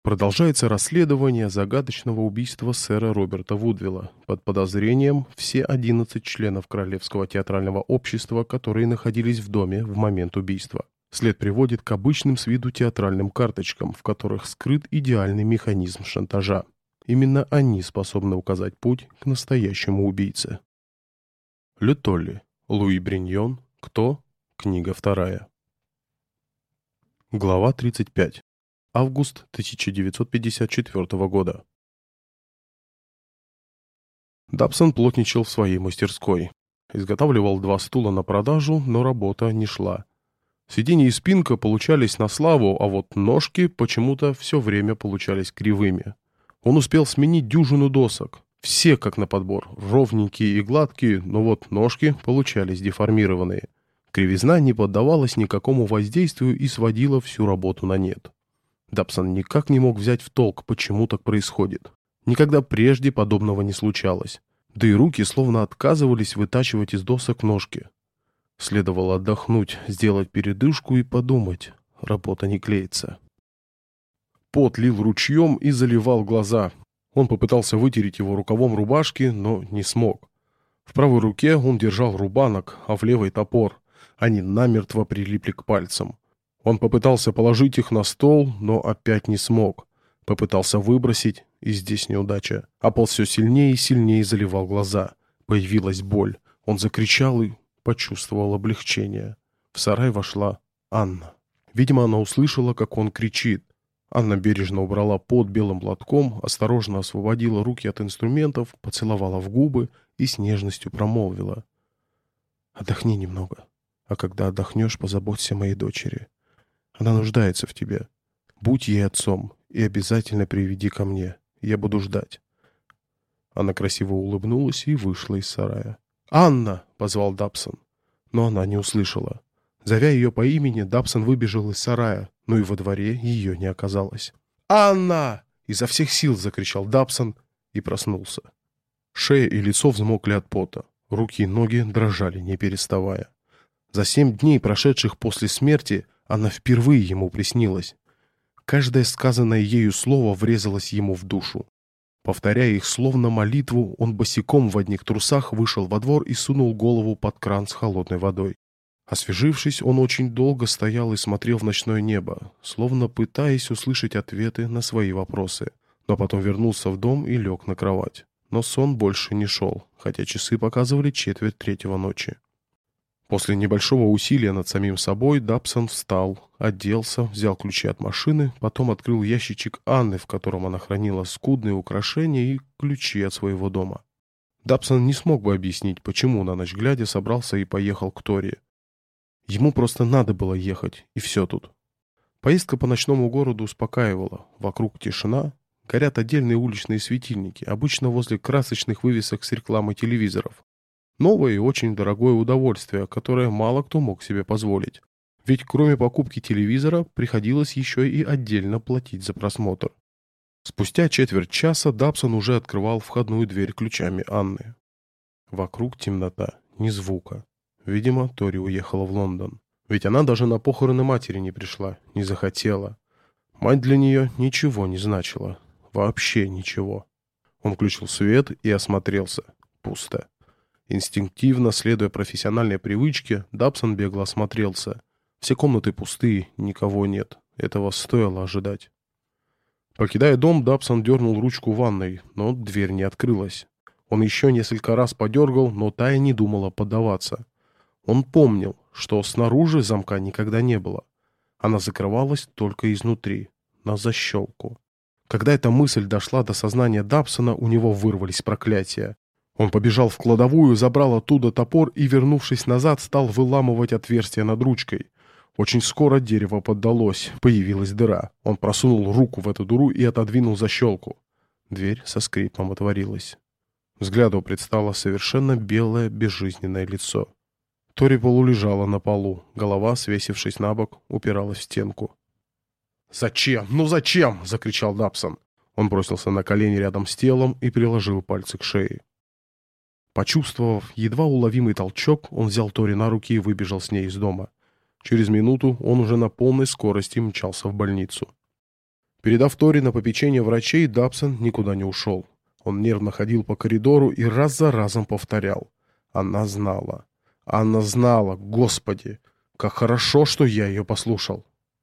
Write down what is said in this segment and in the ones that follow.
Продолжается расследование загадочного убийства сэра Роберта Вудвилла. Под подозрением все 11 членов Королевского театрального общества, которые находились в доме в момент убийства. След приводит к обычным с виду театральным карточкам, в которых скрыт идеальный механизм шантажа. Именно они способны указать путь к настоящему убийце. Ле Толли. Луи Бриньон. Кто? Книга 2. Глава 35. Август 1954 года. Дабсон плотничал в своей мастерской. Изготавливал 2 стула на продажу, но работа не шла. Сиденья и спинка получались на славу, а вот ножки почему-то все время получались кривыми. Он успел сменить дюжину досок. Все как на подбор, ровненькие и гладкие, но вот ножки получались деформированные. Кривизна не поддавалась никакому воздействию и сводила всю работу на нет. Дабсон никак не мог взять в толк, почему так происходит. Никогда прежде подобного не случалось. Да и руки словно отказывались вытачивать из досок ножки. Следовало отдохнуть, сделать передышку и подумать. Работа не клеится. Пот лил ручьем и заливал глаза. Он попытался вытереть его рукавом рубашки, но не смог. В правой руке он держал рубанок, а в левой топор. Они намертво прилипли к пальцам. Он попытался положить их на стол, но опять не смог. Попытался выбросить, и здесь неудача. А пол все сильнее и сильнее заливал глаза. Появилась боль. Он закричал и почувствовал облегчение. В сарай вошла Анна. Видимо, она услышала, как он кричит. Анна бережно убрала пот белым платком, осторожно освободила руки от инструментов, поцеловала в губы и с нежностью промолвила: «Отдохни немного, а когда отдохнешь, позаботься о моей дочери. Она нуждается в тебе. Будь ей отцом и обязательно приведи ко мне. Я буду ждать». Она красиво улыбнулась и вышла из сарая. «Анна!» — позвал Дабсон. Но она не услышала. Зовя ее по имени, Дабсон выбежал из сарая, но и во дворе ее не оказалось. «Анна!» — изо всех сил закричал Дабсон и проснулся. Шея и лицо взмокли от пота. Руки и ноги дрожали, не переставая. За 7 дней, прошедших после смерти, она впервые ему приснилась. Каждое сказанное ею слово врезалось ему в душу. Повторяя их словно молитву, он босиком в одних трусах вышел во двор и сунул голову под кран с холодной водой. Освежившись, он очень долго стоял и смотрел в ночное небо, словно пытаясь услышать ответы на свои вопросы. Но потом вернулся в дом и лег на кровать. Но сон больше не шел, хотя часы показывали 2:45 ночи. После небольшого усилия над самим собой Дабсон встал, оделся, взял ключи от машины, потом открыл ящичек Анны, в котором она хранила скудные украшения и ключи от своего дома. Дабсон не смог бы объяснить, почему на ночь глядя собрался и поехал к Тори. Ему просто надо было ехать, и все тут. Поездка по ночному городу успокаивала. Вокруг тишина, горят отдельные уличные светильники, обычно возле красочных вывесок с рекламой телевизоров. Новое и очень дорогое удовольствие, которое мало кто мог себе позволить. Ведь кроме покупки телевизора приходилось еще и отдельно платить за просмотр. Спустя четверть часа Дабсон уже открывал входную дверь ключами Анны. Вокруг темнота, ни звука. Видимо, Тори уехала в Лондон. Ведь она даже на похороны матери не пришла, не захотела. Мать для нее ничего не значила. Вообще ничего. Он включил свет и осмотрелся. Пусто. Инстинктивно, следуя профессиональной привычке, Дабсон бегло осмотрелся. Все комнаты пустые, никого нет. Этого стоило ожидать. Покидая дом, Дабсон дернул ручку ванной, но дверь не открылась. Он еще несколько раз подергал, но та и не думала поддаваться. Он помнил, что снаружи замка никогда не было. Она закрывалась только изнутри, на защелку. Когда эта мысль дошла до сознания Дабсона, у него вырвались проклятия. Он побежал в кладовую, забрал оттуда топор и, вернувшись назад, стал выламывать отверстие над ручкой. Очень скоро дерево поддалось, появилась дыра. Он просунул руку в эту дыру и отодвинул защелку. Дверь со скрипом отворилась. Взгляду предстало совершенно белое, безжизненное лицо. Тори полулежала на полу, голова, свесившись на бок, упиралась в стенку. «Зачем? Ну зачем?» — закричал Дабсон. Он бросился на колени рядом с телом и приложил пальцы к шее. Почувствовав едва уловимый толчок, он взял Тори на руки и выбежал с ней из дома. Через минуту он уже на полной скорости мчался в больницу. Передав Тори на попечение врачей, Дабсон никуда не ушел. Он нервно ходил по коридору и раз за разом повторял: «Она знала. Анна знала, Господи! Как хорошо, что я ее послушал!»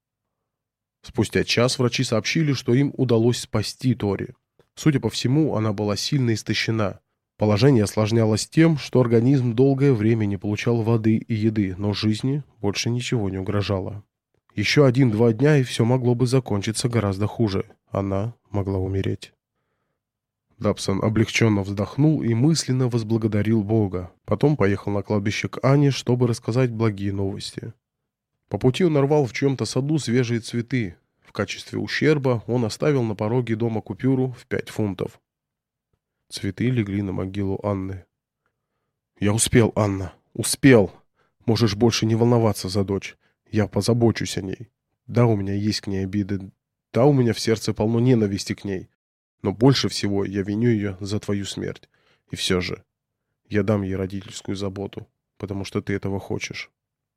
Спустя час врачи сообщили, что им удалось спасти Тори. Судя по всему, она была сильно истощена. Положение осложнялось тем, что организм долгое время не получал воды и еды, но жизни больше ничего не угрожало. Еще 1-2 дня, и все могло бы закончиться гораздо хуже. Она могла умереть. Дабсон облегченно вздохнул и мысленно возблагодарил Бога. Потом поехал на кладбище к Ане, чтобы рассказать благие новости. По пути он нарвал в чьем-то саду свежие цветы. В качестве ущерба он оставил на пороге дома купюру в 5 фунтов. Цветы легли на могилу Анны. «Я успел, Анна, успел. Можешь больше не волноваться за дочь. Я позабочусь о ней. Да, у меня есть к ней обиды. Да, у меня в сердце полно ненависти к ней. Но больше всего я виню ее за твою смерть. И все же, я дам ей родительскую заботу, потому что ты этого хочешь».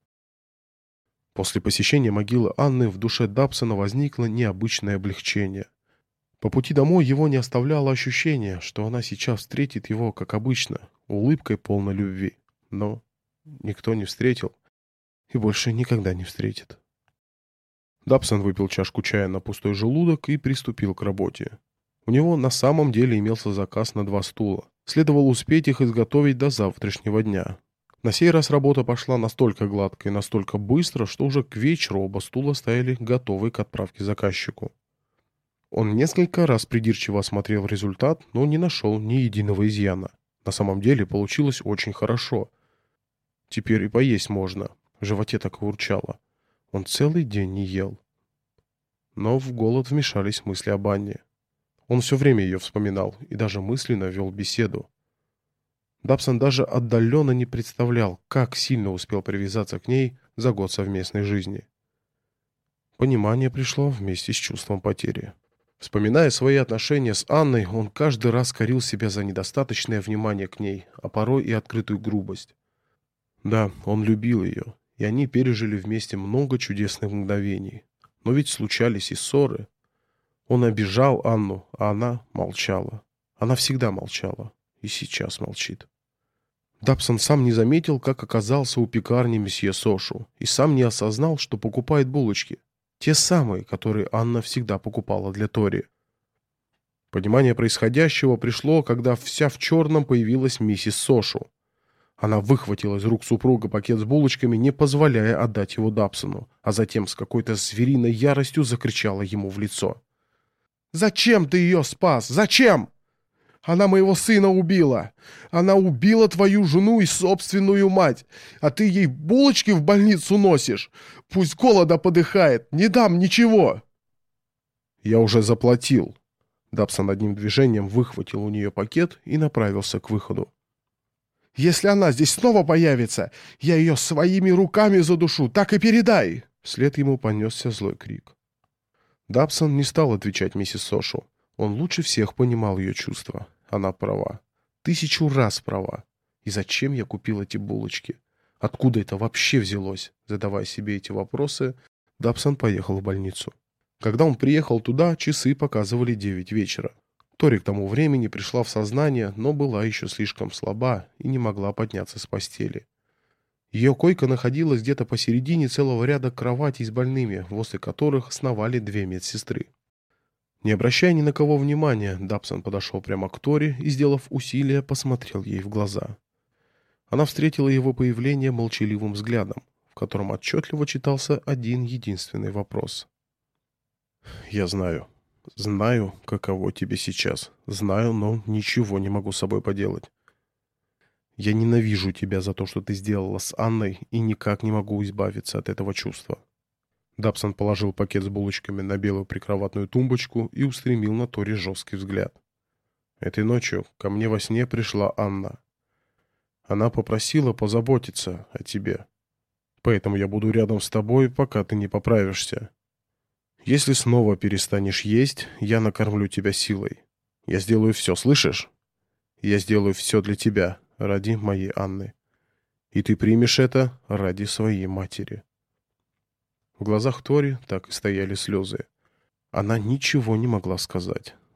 После посещения могилы Анны в душе Дабсона возникло необычное облегчение. По пути домой его не оставляло ощущение, что она сейчас встретит его, как обычно, улыбкой полной любви. Но никто не встретил и больше никогда не встретит. Дабсон выпил чашку чая на пустой желудок и приступил к работе. У него на самом деле имелся заказ на 2 стула. Следовало успеть их изготовить до завтрашнего дня. На сей раз работа пошла настолько гладко и настолько быстро, что уже к вечеру оба стула стояли готовы к отправке заказчику. Он несколько раз придирчиво осмотрел результат, но не нашел ни единого изъяна. На самом деле получилось очень хорошо. Теперь и поесть можно. В животе так и урчало. Он целый день не ел. Но в голод вмешались мысли об Анне. Он все время ее вспоминал и даже мысленно вел беседу. Дабсон даже отдаленно не представлял, как сильно успел привязаться к ней за год совместной жизни. Понимание пришло вместе с чувством потери. Вспоминая свои отношения с Анной, он каждый раз корил себя за недостаточное внимание к ней, а порой и открытую грубость. Да, он любил ее, и они пережили вместе много чудесных мгновений. Но ведь случались и ссоры. Он обижал Анну, а она молчала. Она всегда молчала, и сейчас молчит. Дабсон сам не заметил, как оказался у пекарни месье Сошу, и сам не осознал, что покупает булочки. Те самые, которые Анна всегда покупала для Тори. Понимание происходящего пришло, когда вся в черном появилась миссис Сошу. Она выхватила из рук супруга пакет с булочками, не позволяя отдать его Дабсону, а затем с какой-то звериной яростью закричала ему в лицо. «Зачем ты ее спас? Зачем? Она моего сына убила. Она убила твою жену и собственную мать. А ты ей булочки в больницу носишь. Пусть голода подыхает. Не дам ничего». «Я уже заплатил». Дабсон одним движением выхватил у нее пакет и направился к выходу. «Если она здесь снова появится, я ее своими руками задушу. Так и передай!» Вслед ему понесся злой крик. Дабсон не стал отвечать миссис Сошу. Он лучше всех понимал ее чувства. Она права. 1000 раз права. И зачем я купил эти булочки? Откуда это вообще взялось? Задавая себе эти вопросы, Дабсон поехал в больницу. Когда он приехал туда, часы показывали 9 вечера. Тори к тому времени пришла в сознание, но была еще слишком слаба и не могла подняться с постели. Ее койка находилась где-то посередине целого ряда кроватей с больными, возле которых сновали 2 медсестры. Не обращая ни на кого внимания, Дабсон подошел прямо к Тори и, сделав усилие, посмотрел ей в глаза. Она встретила его появление молчаливым взглядом, в котором отчетливо читался один единственный вопрос. «Я знаю. Знаю, каково тебе сейчас. Знаю, но ничего не могу с собой поделать. Я ненавижу тебя за то, что ты сделала с Анной, и никак не могу избавиться от этого чувства». Дабсон положил пакет с булочками на белую прикроватную тумбочку и устремил на Тори жесткий взгляд. «Этой ночью ко мне во сне пришла Анна. Она попросила позаботиться о тебе. Поэтому я буду рядом с тобой, пока ты не поправишься. Если снова перестанешь есть, я накормлю тебя силой. Я сделаю все, слышишь? Я сделаю все для тебя, ради моей Анны. И ты примешь это ради своей матери». В глазах Тори так и стояли слезы. Она ничего не могла сказать.